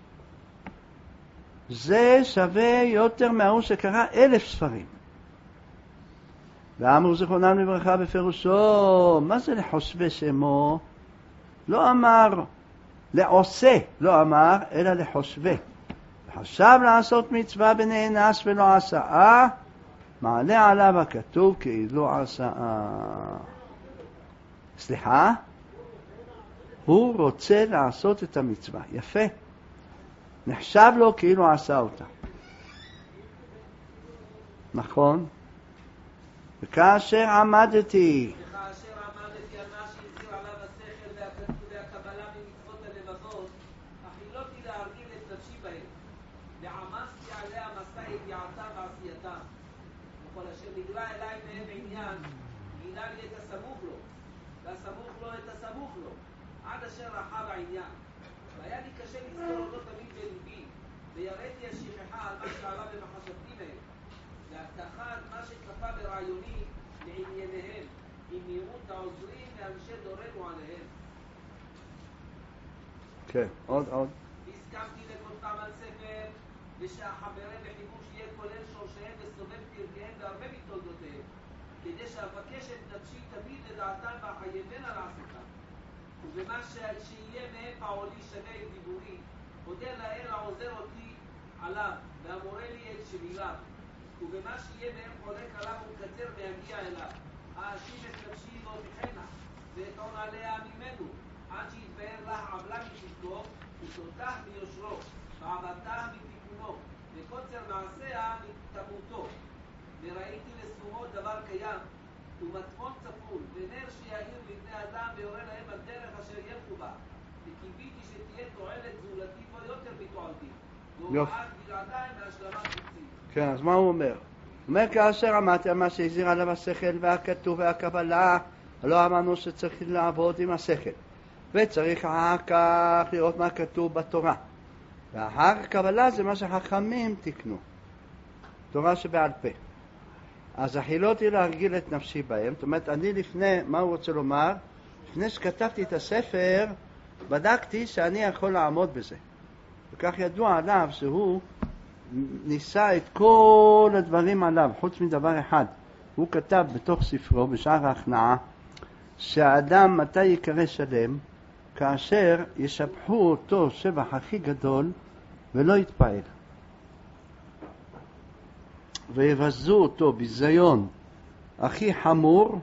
זה שווה יותר מההוא שקרא 1000 ספרים. ואמרו זיכרונם לברכה בפירושו, מה זה לחושבי שמו? לא אמר לעושה, לא אמר, אלא לחושבי. חשב לעשות מצווה בנאנס ולא עשה, מעלה עליו הכתוב כאילו עשה. סליחה? הוא רוצה לעשות את המצווה. יפה. נחשב לו כאילו עשה אותה. נכון? וכאשר עמדתי על מה שהזכיר עליו השכל והקבלה במצוות הלבבות, החילותי להרגיל את נפשי בהם, ועמסתי עליה מסע ידיעתה ועשייתה. וכל אשר נגלה אליי מהם עניין, גילה לי את הסמוך לו, והסמוך לו את הסמוך לו, עד אשר רחב העניין. והיה לי קשה לזכור אותו תמיד בלבי, ויראתי השכחה על מה שעלה במחשבתי מהם, והבטחת מה שצפה ברעיוני לענייניהם, עם מהירות העוזרים לאנשי דורנו עליהם. כן, עוד. הסכמתי לכותבם על ספר, ושהחברים בחיבוש יהיה כולל שורשיהם וסובב פרקיהם והרבה מתולדותיהם, כדי שאבקש את נפשי תמיד לדעתם ואחייבנה לעשותם. ובמה שיהיה מהם העולי שווה עם דיבורי, אודה לאל העוזר אותי עליו, והמורה לי את שביליו. ובמה שיהיה מהם חולק עליו ומקצר ויגיע אליו, האשים את נפשי ואותיכנה, ואתעון עליה ממנו, עד שיתבהר לה עוולה משתו, ותותח מיושרו, ועבדתה מתיקונו, וקוצר מעשיה מתמותו. וראיתי לסומו דבר קיים, ומטמון צפון, ונר שיעיר לבני אדם ויורה להם הדרך אשר ילכו בה, וקיוויתי שתהיה תועלת זולתי בו יותר מתועלתי, והוראת בלעדיי מהשלמת חוצי. כן, אז מה הוא אומר? הוא אומר, כאשר עמדתי על מה שהזהיר עליו השכל והכתוב והקבלה, לא אמרנו שצריך לעבוד עם השכל, וצריך אחר כך לראות מה כתוב בתורה, ואחר כך קבלה זה מה שחכמים תקנו, תורה שבעל פה. אז החילותי להרגיל את נפשי בהם. זאת אומרת, אני לפני, מה הוא רוצה לומר? לפני שכתבתי את הספר, בדקתי שאני יכול לעמוד בזה. וכך ידוע עליו שהוא ניסה את כל הדברים עליו, חוץ מדבר אחד. הוא כתב בתוך ספרו, בשער ההכנעה, שהאדם מתי יקרא שלם? כאשר ישבחו אותו שבח הכי גדול ולא יתפעל. ויבזו אותו בזיון הכי חמור,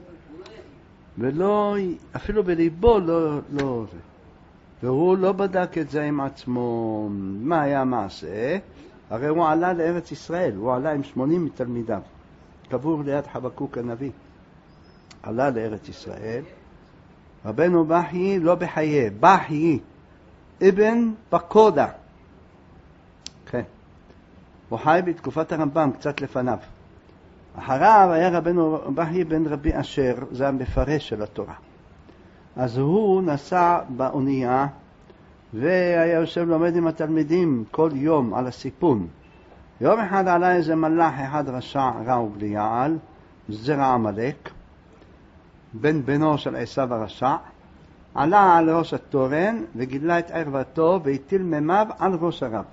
ולא, אפילו בליבו לא זה. והוא לא בדק את זה עם עצמו. מה היה המעשה? הרי הוא עלה לארץ ישראל, הוא עלה עם 80 מתלמידיו, קבור ליד חבקוק הנביא. עלה לארץ ישראל, רבנו בחי לא בחיי, בחי אבן פקודה. כן. הוא חי בתקופת הרמב"ם, קצת לפניו. אחריו היה רבנו בחי בן רבי אשר, זה המפרש של התורה. אז הוא נסע באונייה, והיה יושב לומד עם התלמידים כל יום על הסיפון. יום אחד עלה איזה מלאך אחד רשע רע ובליעל, זרע עמלק, בן בנו של עשיו הרשע, עלה על ראש התורן וגילה את ערוותו והטיל מימיו על ראש הרב.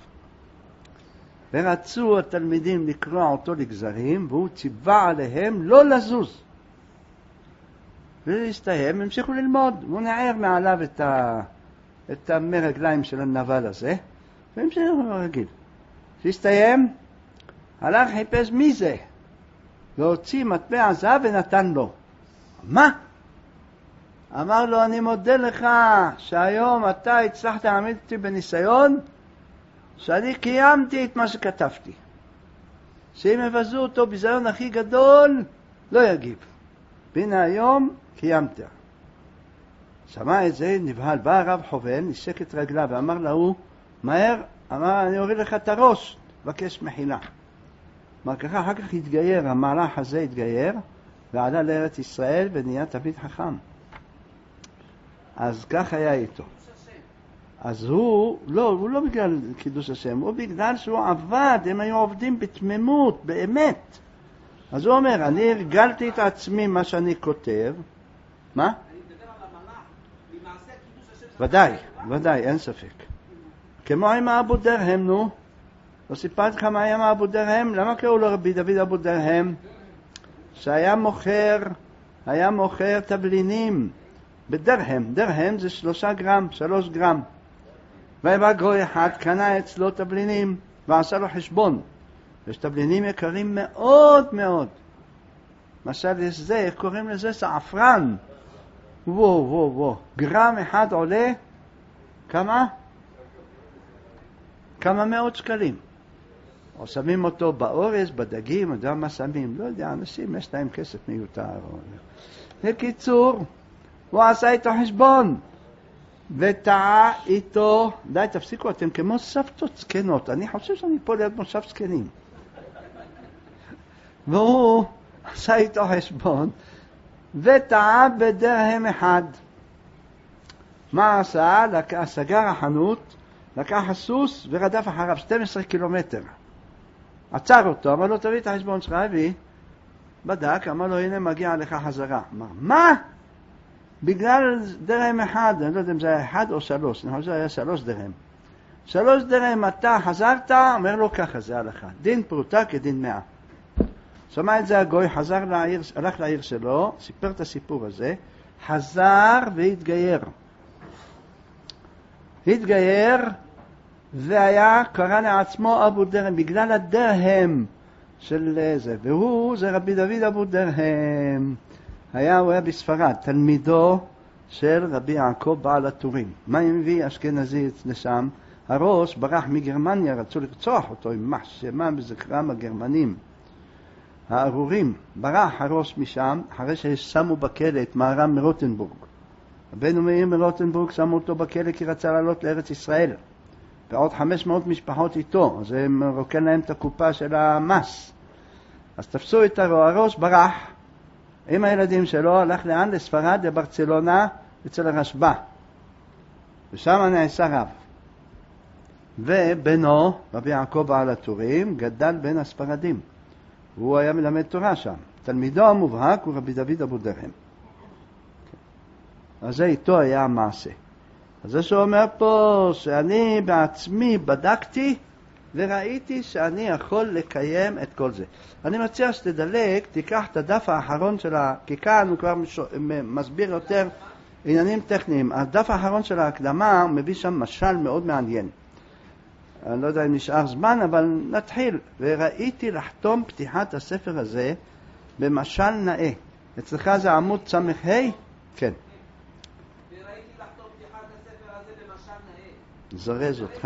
ורצו התלמידים לקרוע אותו לגזרים, והוא ציווה עליהם לא לזוז. ולהסתיים, המשיכו ללמוד. הוא נער מעליו את המרגליים של הנבל הזה, והמשיך רגיל. כשהסתיים, הלך חיפש מי זה, והוציא מטבע זהב ונתן לו. מה? אמר לו, אני מודה לך שהיום אתה הצלחת להעמיד אותי בניסיון, שאני קיימתי את מה שכתבתי. שאם יבזו אותו בזיון הכי גדול, לא יגיב. והנה היום קיימת. שמע את זה, נבהל, בא הרב חובל, נשק את רגליו ואמר לה, מהר, אמר, אני אוריד לך את הראש, בקש מחילה. אמר ככה, אחר כך התגייר, המהלך הזה התגייר, ועלה לארץ ישראל ונהיה תלמיד חכם. אז כך היה איתו. אז הוא לא בגלל קידוש השם, הוא בגלל שהוא עבד, הם היו עובדים בתמימות, באמת. אז הוא אומר, אני הרגלתי את עצמי מה שאני כותב. מה? אני מדבר על המלאך, למעשה קידוש השם... ודאי, אין ספק. כמו עם אבו דרהם, נו. לא סיפרתי לך מה היה עם אבו דרהם? למה קראו לו רבי דוד אבו דרהם? שהיה מוכר תבלינים בדרהם. דרהם זה 3 גרם, 3 גרם. ובא גוי אחד, קנה אצלו תבלינים ועשה לו חשבון. יש תבלינים יקרים מאוד מאוד. למשל יש זה, איך קוראים לזה? סעפרן. גרם אחד עולה כמה? כמה מאות שקלים. או שמים אותו באורז, בדגים, יודע מה שמים. לא יודע, אנשים יש להם כסף מיותר. בקיצור, הוא עשה איתו חשבון. וטעה איתו, די תפסיקו, אתם כמו סבתות זקנות, אני חושב שאני פה ליד מושב זקנים. והוא עשה איתו חשבון, וטעה בדרהם אחד. מה עשה? סגר החנות, לקח הסוס ורדף אחריו 12 קילומטר. עצר אותו, אמר לו תביא את החשבון שלך, הביא, בדק, אמר לו הנה מגיע לך חזרה. אמר, מה? בגלל דרהם אחד, אני לא יודע אם זה היה 1 או 3, אני חושב שזה היה 3 דרהם. 3 דרהם אתה חזרת, אומר לו ככה זה הלכה. דין פרוטה כדין 100. שמע את זה הגוי, חזר לעיר, הלך לעיר שלו, סיפר את הסיפור הזה, חזר והתגייר. התגייר והיה קרא לעצמו אבו דרהם, בגלל הדרהם של זה. והוא זה רבי דוד אבו דרהם. הוא היה בספרד, תלמידו של רבי יעקב בעל הטורים. מה הביא אשכנזי לשם? הראש ברח מגרמניה, רצו לרצוח אותו עם מחשמה בזכרם הגרמנים. הארורים, ברח הראש משם, אחרי ששמו בכלא את מהר"ם מרוטנבורג. רבנו מאיר מרוטנבורג שמו אותו בכלא כי רצה לעלות לארץ ישראל. ועוד 500 משפחות איתו, אז הם רוקן להם את הקופה של המס. אז תפסו את הראש, ברח. עם הילדים שלו הלך לאן? לספרד, לברצלונה, אצל הרשב"א. ושם נעשה רב. ובנו, רבי יעקב בעל הטורים, גדל בין הספרדים. והוא היה מלמד תורה שם. תלמידו המובהק הוא רבי דוד אבו דרהם. אז זה איתו היה המעשה. אז זה שאומר פה שאני בעצמי בדקתי וראיתי שאני יכול לקיים את כל זה. אני מציע שתדלק, תיקח את הדף האחרון שלה, כי כאן הוא כבר מסביר יותר עניינים טכניים. הדף האחרון של ההקדמה מביא שם משל מאוד מעניין. אני לא יודע אם נשאר זמן, אבל נתחיל. וראיתי לחתום פתיחת הספר הזה במשל נאה. אצלך זה עמוד סמך ה'? כן. וראיתי לחתום פתיחת הספר הזה במשל נאה. זרז אותך.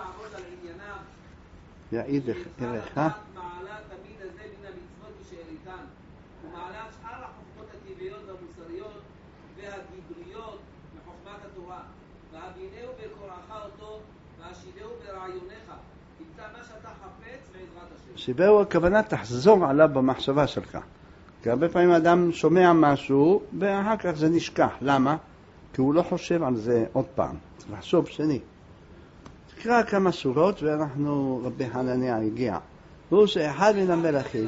יעידך ערך. מעלה תמיד הזה מן המצוות כשאליתן. ומעלה שאר החוכמות הטבעיות והמוסריות והגבריות מחוכמת התורה. והבינהו בקוראך אותו והשיבהו ברעיונך. תמצא מה שאתה חפץ בעזרת השם. שיבהו הכוונה תחזור עליו במחשבה שלך. כי הרבה פעמים אדם שומע משהו ואחר כך זה נשכח. למה? כי הוא לא חושב על זה עוד פעם. צריך לחשוב שני. תקרא כמה שורות ואנחנו רבי חנניה הגיע. והוא שאחד מן המלכים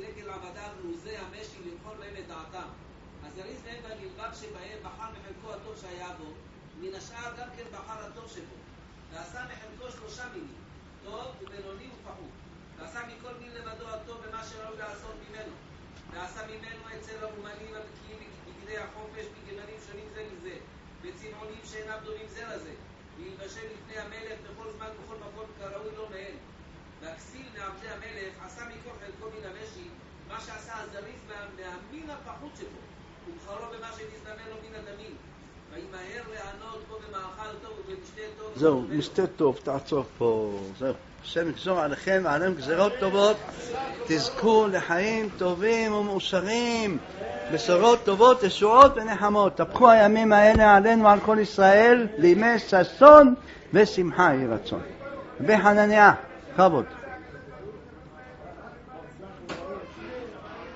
ועשה מחלקו 3 מינים, טוב ובינוני ופחות. ועשה מכל מין לבדו הטוב במה שראוי לעשות ממנו. ועשה ממנו אצל האומנים הבקיאים בגדי החופש, בגמלים שונים זה לזה, בצבעונים שאינם דומים זה לזה. וילבשם לפני המלך בכל זמן ובכל מקום כראוי לו מהם. והכסיל מעבדי המלך עשה מכל חלקו מן המשי מה שעשה הזריז מהמין הפחות שבו, ומחרו במה שנזדמן לו מן הדמים. וימהר לענות בו במאכל טוב ובמשתה טוב. זהו, משתה טוב, תעצור פה. זהו. השם יגזור עליכם ועליהם גזירות טובות, תזכו לחיים טובים ומאושרים, בשורות טובות, ישועות ונחמות. תפחו הימים האלה עלינו על כל ישראל לימי ששון ושמחה יהי רצון. בחנניה, כבוד.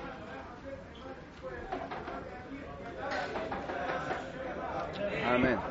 אמן.